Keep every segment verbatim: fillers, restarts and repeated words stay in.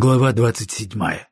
Глава двадцать седьмая.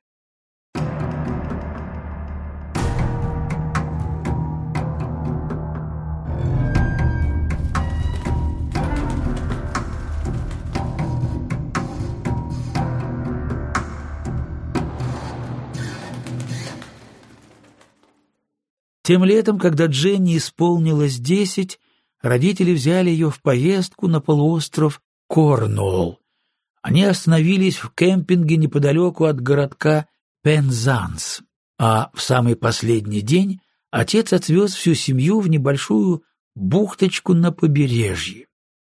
Тем летом, когда Дженни исполнилось десять, родители взяли ее в поездку на полуостров Корнуолл. Они остановились в кемпинге неподалеку от городка Пензанс, а в самый последний день отец отвез всю семью в небольшую бухточку на побережье.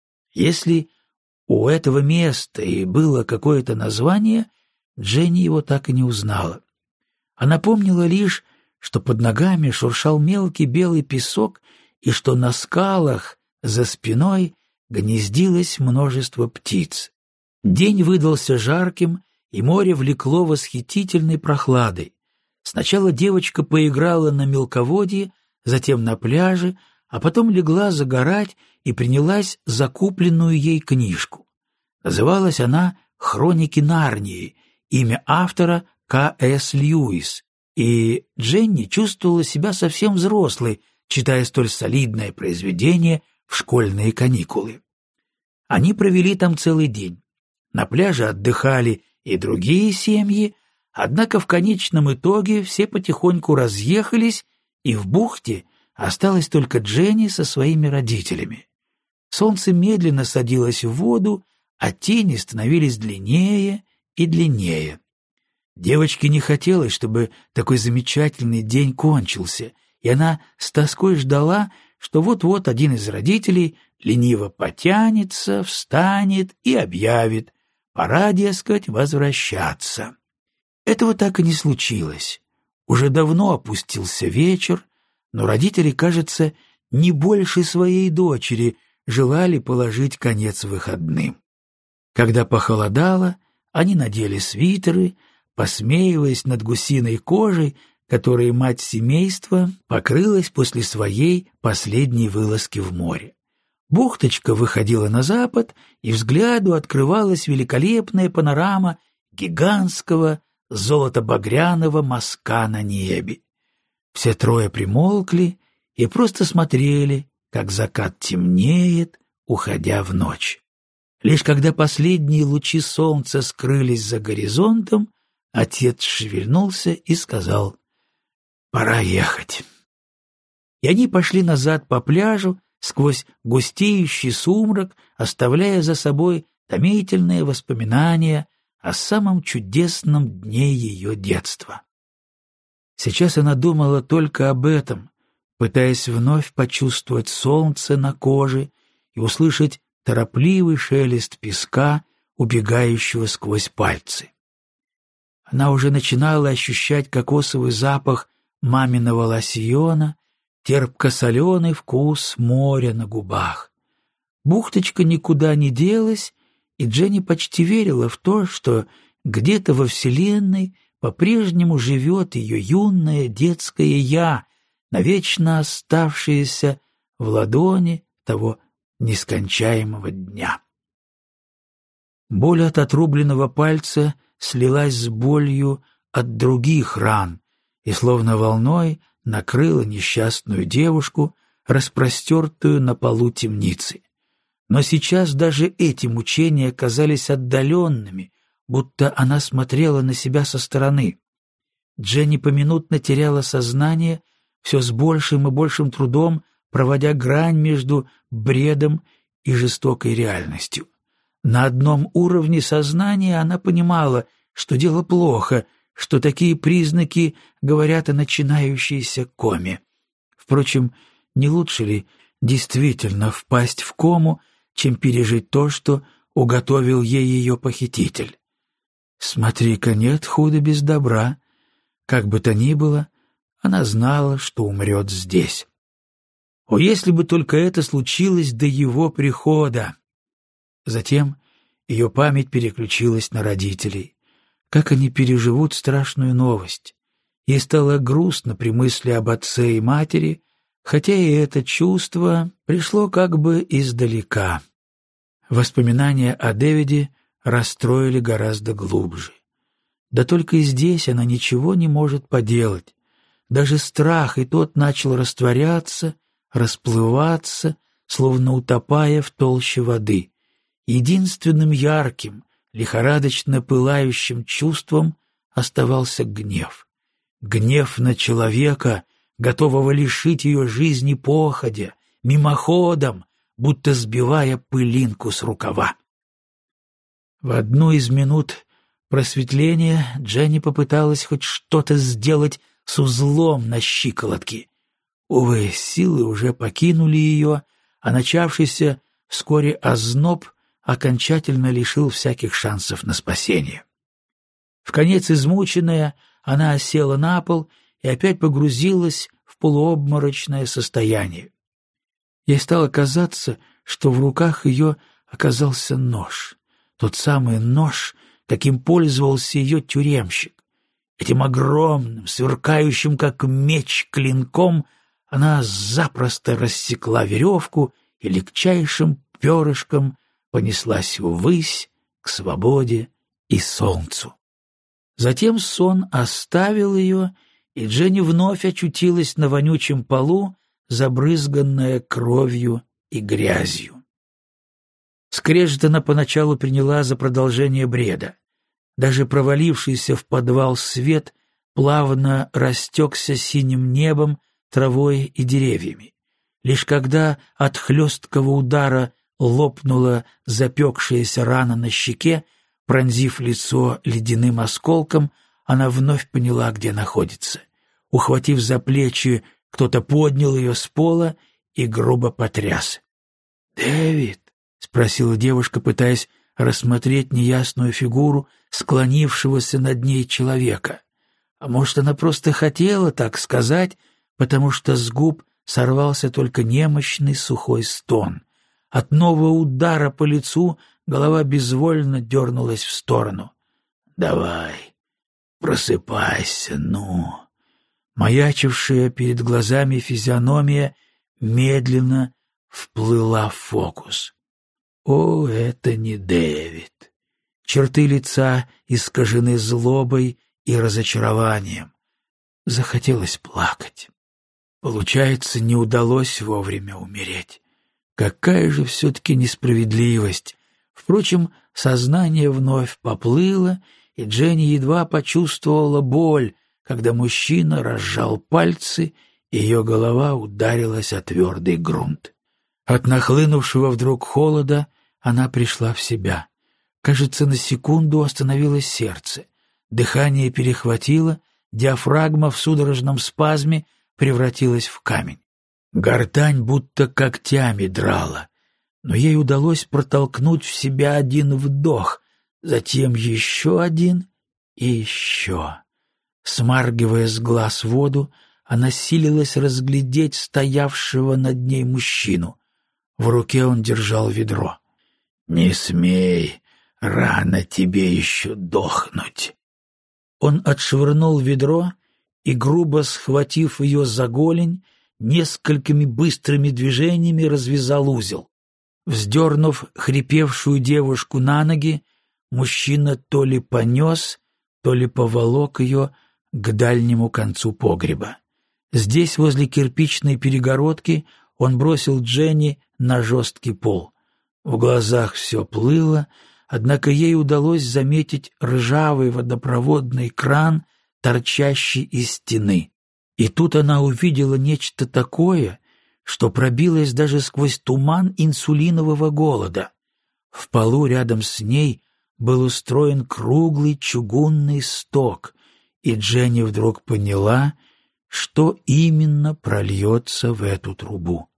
Если у этого места и было какое-то название, Дженни его так и не узнала. Она помнила лишь, что под ногами шуршал мелкий белый песок и что на скалах за спиной гнездилось множество птиц. День выдался жарким, и море влекло восхитительной прохладой. Сначала девочка поиграла на мелководье, затем на пляже, а потом легла загорать и принялась за купленную ей книжку. Называлась она «Хроники Нарнии», имя автора К С Льюис, и Дженни чувствовала себя совсем взрослой, читая столь солидное произведение в школьные каникулы. Они провели там целый день. На пляже отдыхали и другие семьи, однако в конечном итоге все потихоньку разъехались, и в бухте осталась только Дженни со своими родителями. Солнце медленно садилось в воду, а тени становились длиннее и длиннее. Девочке не хотелось, чтобы такой замечательный день кончился, и она с тоской ждала, что вот-вот один из родителей лениво потянется, встанет и объявит: пора, дескать, возвращаться. Этого так и не случилось. Уже давно опустился вечер, но родители, кажется, не больше своей дочери желали положить конец выходным. Когда похолодало, они надели свитеры, посмеиваясь над гусиной кожей, которой мать семейства покрылась после своей последней вылазки в море. Бухточка выходила на запад, и взгляду открывалась великолепная панорама гигантского золото-багряного мазка на небе. Все трое примолкли и просто смотрели, как закат темнеет, уходя в ночь. Лишь когда последние лучи солнца скрылись за горизонтом, отец шевельнулся и сказал: «Пора ехать». И они пошли назад по пляжу, сквозь густеющий сумрак, оставляя за собой томительные воспоминания о самом чудесном дне ее детства. Сейчас она думала только об этом, пытаясь вновь почувствовать солнце на коже и услышать торопливый шелест песка, убегающего сквозь пальцы. Она уже начинала ощущать кокосовый запах маминого лосьона, терпко-соленый вкус моря на губах. Бухточка никуда не делась, и Дженни почти верила в то, что где-то во Вселенной по-прежнему живет ее юное детское «я», навечно оставшееся в ладони того нескончаемого дня. Боль от отрубленного пальца слилась с болью от других ран и словно волной накрыла несчастную девушку, распростертую на полу темницы. Но сейчас даже эти мучения казались отдаленными, будто она смотрела на себя со стороны. Дженни поминутно теряла сознание, все с большим и большим трудом проводя грань между бредом и жестокой реальностью. На одном уровне сознания она понимала, что дело плохо, что такие признаки говорят о начинающейся коме. Впрочем, не лучше ли действительно впасть в кому, чем пережить то, что уготовил ей ее похититель? Смотри-ка, нет худа без добра. Как бы то ни было, она знала, что умрет здесь. О, если бы только это случилось до его прихода! Затем ее память переключилась на родителей. Как они переживут страшную новость? Ей стало грустно при мысли об отце и матери, хотя и это чувство пришло как бы издалека. Воспоминания о Дэвиде расстроили гораздо глубже. Да только и здесь она ничего не может поделать. Даже страх и тот начал растворяться, расплываться, словно утопая в толще воды. Единственным ярким, лихорадочно пылающим чувством оставался гнев. Гнев на человека, готового лишить ее жизни походя, мимоходом, будто сбивая пылинку с рукава. В одну из минут просветления Дженни попыталась хоть что-то сделать с узлом на щиколотке. Увы, силы уже покинули ее, а начавшийся вскоре озноб окончательно лишил всяких шансов на спасение. Вконец измученная, она осела на пол и опять погрузилась в полуобморочное состояние. Ей стало казаться, что в руках ее оказался нож, тот самый нож, каким пользовался ее тюремщик. Этим огромным, сверкающим как меч клинком она запросто рассекла веревку и легчайшим перышком понеслась ввысь, к свободе и солнцу. Затем сон оставил ее, и Дженни вновь очутилась на вонючем полу, забрызганная кровью и грязью. Скрежет она поначалу приняла за продолжение бреда. Даже провалившийся в подвал свет плавно растекся синим небом, травой и деревьями. Лишь когда от хлесткого удара лопнула запекшаяся рана на щеке, пронзив лицо ледяным осколком, она вновь поняла, где находится. Ухватив за плечи, кто-то поднял ее с пола и грубо потряс. «Дэвид?» — спросила девушка, пытаясь рассмотреть неясную фигуру склонившегося над ней человека. А может, она просто хотела так сказать, потому что с губ сорвался только немощный сухой стон. От нового удара по лицу голова безвольно дернулась в сторону. «Давай, просыпайся, ну!» Маячившая перед глазами физиономия медленно вплыла в фокус. О, это не Дэвид! Черты лица искажены злобой и разочарованием. Захотелось плакать. Получается, не удалось вовремя умереть. Какая же все-таки несправедливость! Впрочем, сознание вновь поплыло, и Дженни едва почувствовала боль, когда мужчина разжал пальцы, и ее голова ударилась о твердый грунт. От нахлынувшего вдруг холода она пришла в себя. Кажется, на секунду остановилось сердце. Дыхание перехватило, диафрагма в судорожном спазме превратилась в камень. Гортань будто когтями драла, но ей удалось протолкнуть в себя один вдох, затем еще один и еще. Смаргивая с глаз воду, она силилась разглядеть стоявшего над ней мужчину. В руке он держал ведро. «Не смей, рано тебе еще дохнуть!» Он отшвырнул ведро и, грубо схватив ее за голень, несколькими быстрыми движениями развязал узел. Вздернув хрипевшую девушку на ноги, мужчина то ли понес, то ли поволок ее к дальнему концу погреба. Здесь, возле кирпичной перегородки, он бросил Дженни на жесткий пол. В глазах все плыло, однако ей удалось заметить ржавый водопроводный кран, торчащий из стены. И тут она увидела нечто такое, что пробилось даже сквозь туман инсулинового голода. В полу рядом с ней был устроен круглый чугунный сток, и Дженни вдруг поняла, что именно прольется в эту трубу.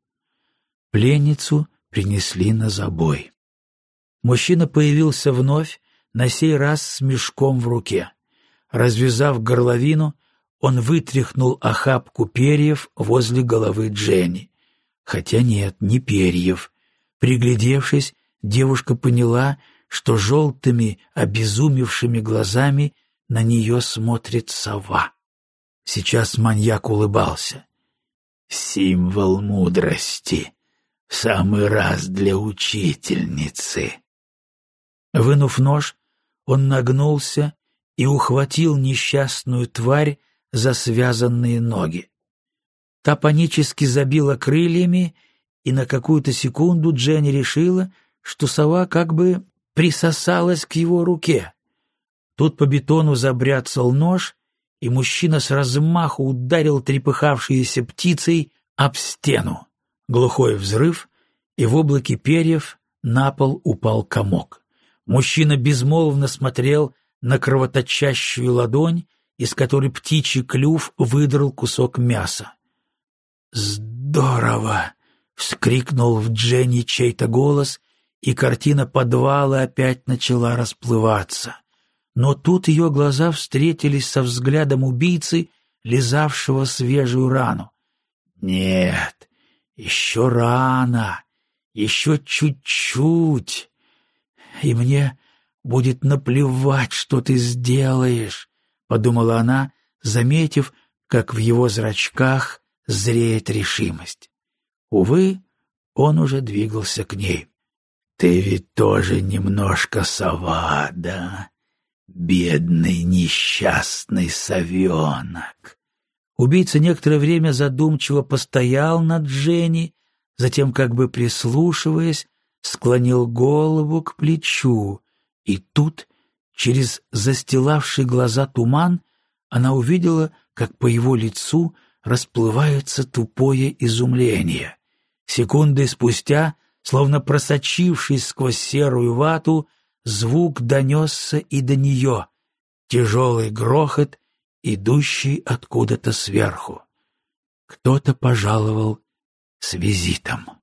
Пленницу принесли на забой. Мужчина появился вновь, на сей раз с мешком в руке. Развязав горловину, он вытряхнул охапку перьев возле головы Дженни. Хотя нет, не перьев. Приглядевшись, девушка поняла, что желтыми, обезумевшими глазами на нее смотрит сова. Сейчас маньяк улыбался. «Символ мудрости. В самый раз для учительницы». Вынув нож, он нагнулся и ухватил несчастную тварь за связанные ноги. Та панически забила крыльями, и на какую-то секунду Дженни решила, что сова как бы присосалась к его руке. Тут по бетону забряцал нож, и мужчина с размаху ударил трепыхавшейся птицей об стену. Глухой взрыв, и в облаке перьев на пол упал комок. Мужчина безмолвно смотрел на кровоточащую ладонь, из которой птичий клюв выдрал кусок мяса. «Здорово!» — вскрикнул в Дженни чей-то голос, и картина подвала опять начала расплываться. Но тут ее глаза встретились со взглядом убийцы, лизавшего свежую рану. «Нет, еще рано, еще чуть-чуть, и мне будет наплевать, что ты сделаешь», — подумала она, заметив, как в его зрачках зреет решимость. Увы, он уже двигался к ней. «Ты ведь тоже немножко сова, да? Бедный несчастный совенок!» Убийца некоторое время задумчиво постоял над Дженни, затем, как бы прислушиваясь, склонил голову к плечу, и тут, через застилавший глаза туман, она увидела, как по его лицу расплывается тупое изумление. Секунды спустя, словно просочившись сквозь серую вату, звук донесся и до нее, тяжелый грохот, идущий откуда-то сверху. Кто-то пожаловал с визитом.